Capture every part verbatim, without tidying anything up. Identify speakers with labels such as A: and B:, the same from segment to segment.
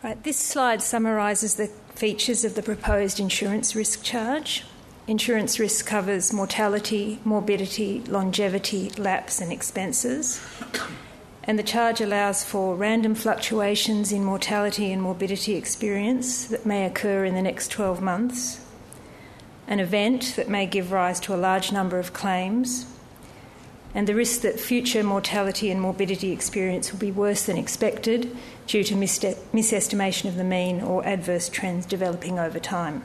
A: Right, this slide summarises the features of the proposed insurance risk charge. Insurance risk covers mortality, morbidity, longevity, lapse and expenses. And the charge allows for random fluctuations in mortality and morbidity experience that may occur in the next twelve months, an event that may give rise to a large number of claims, and the risk that future mortality and morbidity experience will be worse than expected due to mis- misestimation of the mean or adverse trends developing over time.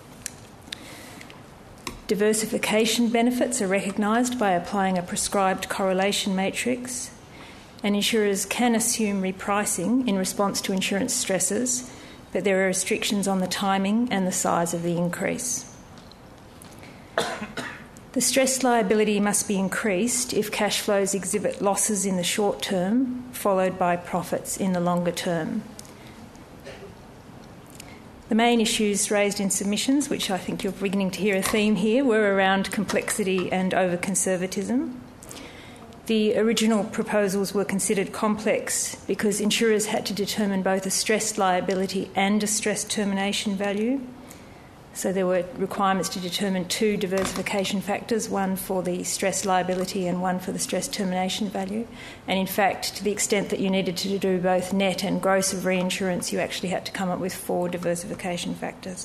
A: Diversification benefits are recognised by applying a prescribed correlation matrix, and insurers can assume repricing in response to insurance stresses, but there are restrictions on the timing and the size of the increase. The stress liability must be increased if cash flows exhibit losses in the short term, followed by profits in the longer term. The main issues raised in submissions, which I think you're beginning to hear a theme here, were around complexity and over-conservatism. The original proposals were considered complex because insurers had to determine both a stress liability and a stress termination value. So there were requirements to determine two diversification factors, one for the stress liability and one for the stress termination value. And in fact, to the extent that you needed to do both net and gross of reinsurance, you actually had to come up with four diversification factors.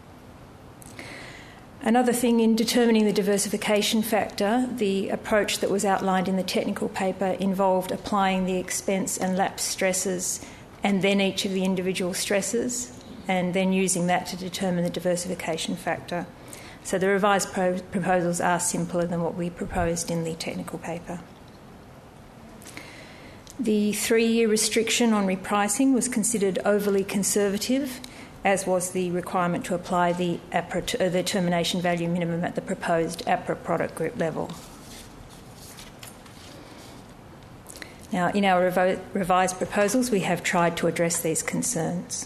A: Another thing in determining the diversification factor, the approach that was outlined in the technical paper involved applying the expense and lapse stresses and then each of the individual stresses, and then using that to determine the diversification factor. So the revised pro- proposals are simpler than what we proposed in the technical paper. The three-year restriction on repricing was considered overly conservative, as was the requirement to apply the APRA t- uh, the termination value minimum at the proposed APRA product group level. Now, in our revo- revised proposals, we have tried to address these concerns.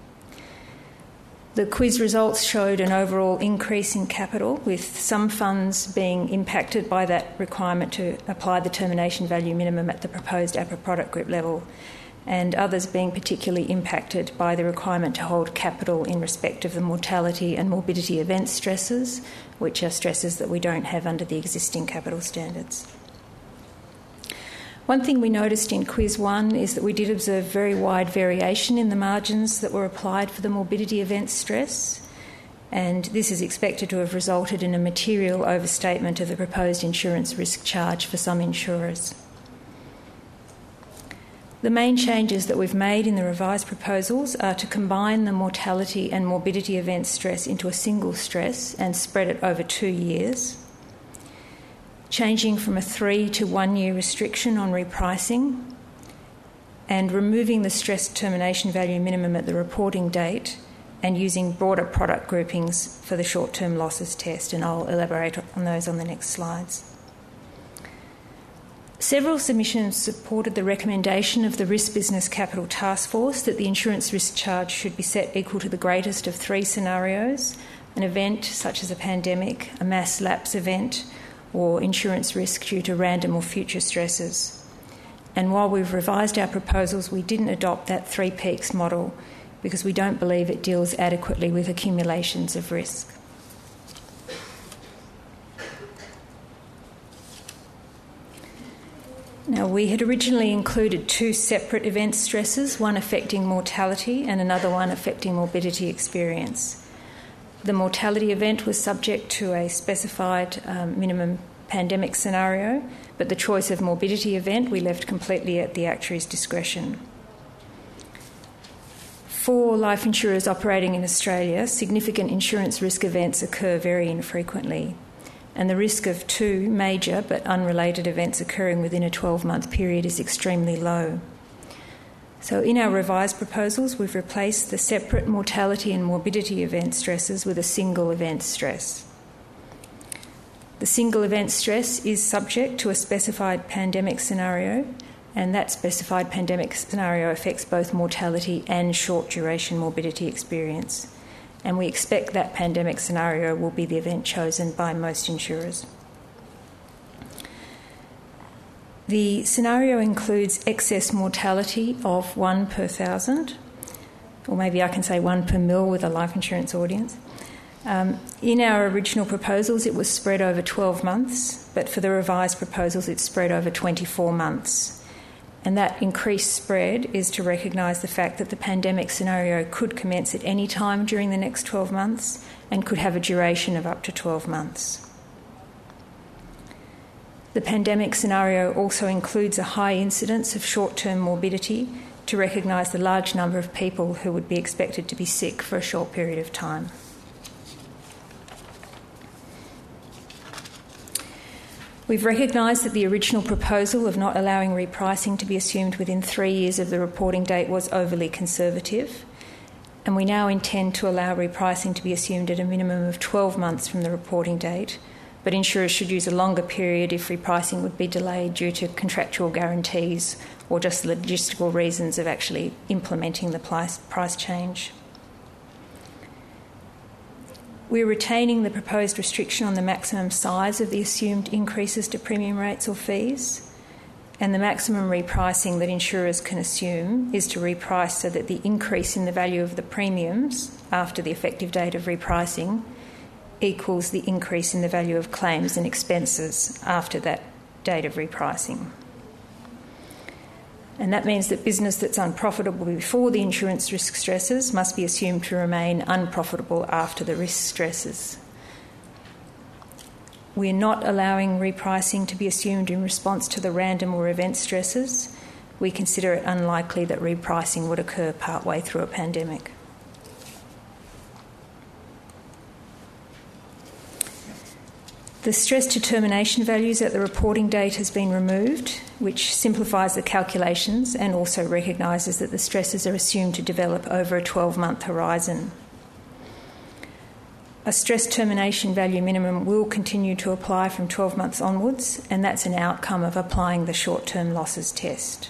A: The quiz results showed an overall increase in capital, with some funds being impacted by that requirement to apply the termination value minimum at the proposed APRA product group level, and others being particularly impacted by the requirement to hold capital in respect of the mortality and morbidity event stresses, which are stresses that we don't have under the existing capital standards. One thing we noticed in quiz one is that we did observe very wide variation in the margins that were applied for the morbidity event stress, and this is expected to have resulted in a material overstatement of the proposed insurance risk charge for some insurers. The main changes that we've made in the revised proposals are to combine the mortality and morbidity event stress into a single stress and spread it over two years, changing from a three to one year restriction on repricing, and removing the stress termination value minimum at the reporting date and using broader product groupings for the short-term losses test, and I'll elaborate on those on the next slides. Several submissions supported the recommendation of the Risk Business Capital Task Force that the insurance risk charge should be set equal to the greatest of three scenarios: an event such as a pandemic, a mass lapse event, or insurance risk due to random or future stresses. And while we've revised our proposals, we didn't adopt that three peaks model because we don't believe it deals adequately with accumulations of risk. Now, we had originally included two separate event stresses, one affecting mortality and another one affecting morbidity experience. The mortality event was subject to a specified um, minimum pandemic scenario, but the choice of morbidity event we left completely at the actuary's discretion. For life insurers operating in Australia, significant insurance risk events occur very infrequently, and the risk of two major but unrelated events occurring within a twelve-month period is extremely low. So in our revised proposals, we've replaced the separate mortality and morbidity event stresses with a single event stress. The single event stress is subject to a specified pandemic scenario, and that specified pandemic scenario affects both mortality and short-duration morbidity experience. And we expect that pandemic scenario will be the event chosen by most insurers. The scenario includes excess mortality of one per thousand, or maybe I can say one per mil with a life insurance audience. Um, in our original proposals, it was spread over twelve months, but for the revised proposals, it's spread over twenty-four months. And that increased spread is to recognise the fact that the pandemic scenario could commence at any time during the next twelve months and could have a duration of up to twelve months. The pandemic scenario also includes a high incidence of short-term morbidity to recognise the large number of people who would be expected to be sick for a short period of time. We've recognised that the original proposal of not allowing repricing to be assumed within three years of the reporting date was overly conservative, and we now intend to allow repricing to be assumed at a minimum of twelve months from the reporting date, but insurers should use a longer period if repricing would be delayed due to contractual guarantees or just logistical reasons of actually implementing the price, price change. We're retaining the proposed restriction on the maximum size of the assumed increases to premium rates or fees, and the maximum repricing that insurers can assume is to reprice so that the increase in the value of the premiums after the effective date of repricing equals the increase in the value of claims and expenses after that date of repricing. And that means that business that's unprofitable before the insurance risk stresses must be assumed to remain unprofitable after the risk stresses. We're not allowing repricing to be assumed in response to the random or event stresses. We consider it unlikely that repricing would occur partway through a pandemic. The stress determination values at the reporting date has been removed, which simplifies the calculations and also recognises that the stresses are assumed to develop over a twelve-month horizon. A stress termination value minimum will continue to apply from twelve months onwards, and that's an outcome of applying the short-term losses test.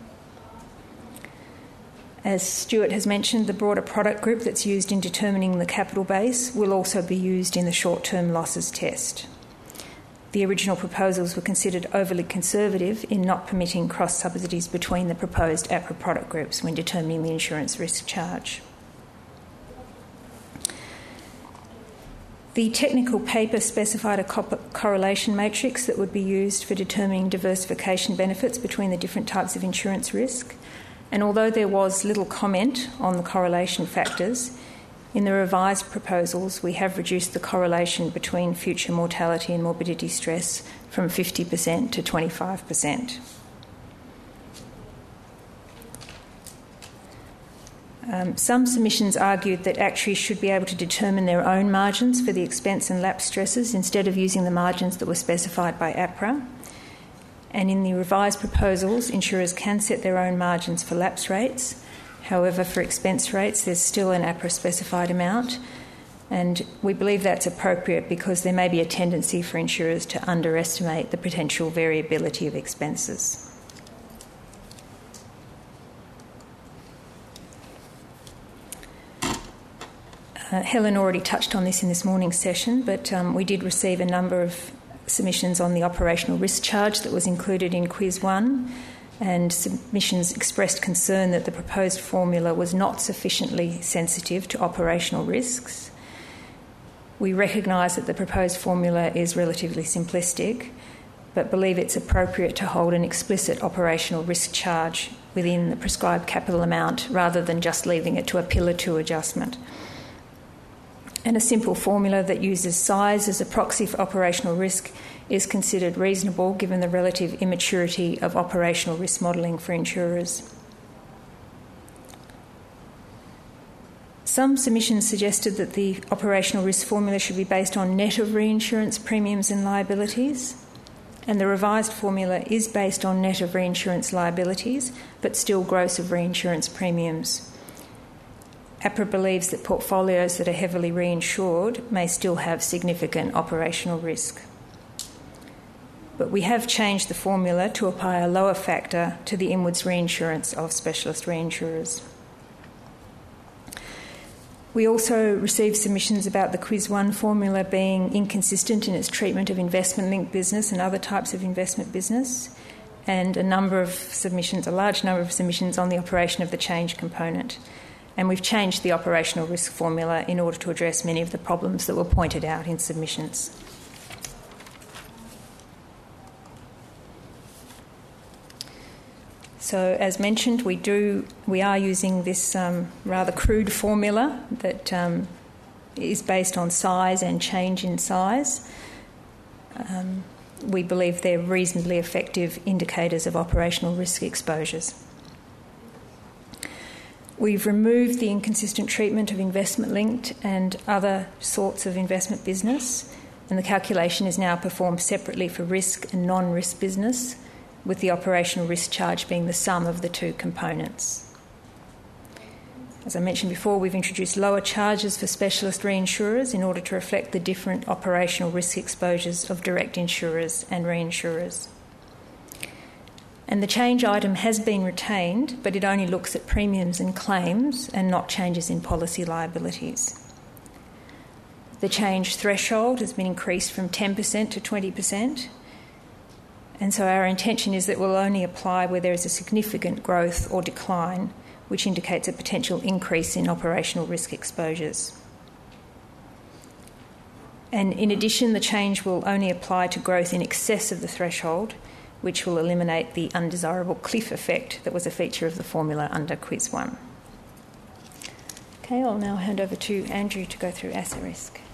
A: As Stuart has mentioned, the broader product group that's used in determining the capital base will also be used in the short-term losses test. The original proposals were considered overly conservative in not permitting cross-subsidies between the proposed APRA product groups when determining the insurance risk charge. The technical paper specified a co- correlation matrix that would be used for determining diversification benefits between the different types of insurance risk, and although there was little comment on the correlation factors, in the revised proposals, we have reduced the correlation between future mortality and morbidity stress from fifty percent to twenty-five percent. Um, some submissions argued that actuaries should be able to determine their own margins for the expense and lapse stresses instead of using the margins that were specified by APRA. And in the revised proposals, insurers can set their own margins for lapse rates. However, for expense rates, there's still an APRA-specified amount, and we believe that's appropriate because there may be a tendency for insurers to underestimate the potential variability of expenses. Uh, Helen already touched on this in this morning's session, but um, we did receive a number of submissions on the operational risk charge that was included in Quiz one, and submissions expressed concern that the proposed formula was not sufficiently sensitive to operational risks. We recognise that the proposed formula is relatively simplistic, but believe it's appropriate to hold an explicit operational risk charge within the prescribed capital amount rather than just leaving it to a Pillar two adjustment. And a simple formula that uses size as a proxy for operational risk is considered reasonable given the relative immaturity of operational risk modelling for insurers. Some submissions suggested that the operational risk formula should be based on net of reinsurance premiums and liabilities, and the revised formula is based on net of reinsurance liabilities, but still gross of reinsurance premiums. APRA believes that portfolios that are heavily reinsured may still have significant operational risk. But we have changed the formula to apply a lower factor to the inwards reinsurance of specialist reinsurers. We also received submissions about the Quiz one formula being inconsistent in its treatment of investment-linked business and other types of investment business, and a number of submissions, a large number of submissions on the operation of the change component. And we've changed the operational risk formula in order to address many of the problems that were pointed out in submissions. So, as mentioned, we do we are using this um, rather crude formula that um, is based on size and change in size. Um, we believe they're reasonably effective indicators of operational risk exposures. We've removed the inconsistent treatment of investment-linked and other sorts of investment business, and the calculation is now performed separately for risk and non-risk business, with the operational risk charge being the sum of the two components. As I mentioned before, we've introduced lower charges for specialist reinsurers in order to reflect the different operational risk exposures of direct insurers and reinsurers. And the change item has been retained, but it only looks at premiums and claims and not changes in policy liabilities. The change threshold has been increased from ten percent to twenty percent. And so our intention is that it will only apply where there is a significant growth or decline, which indicates a potential increase in operational risk exposures. And in addition, the change will only apply to growth in excess of the threshold, which will eliminate the undesirable cliff effect that was a feature of the formula under Quiz one. Okay, I'll now hand over to Andrew to go through asset risk.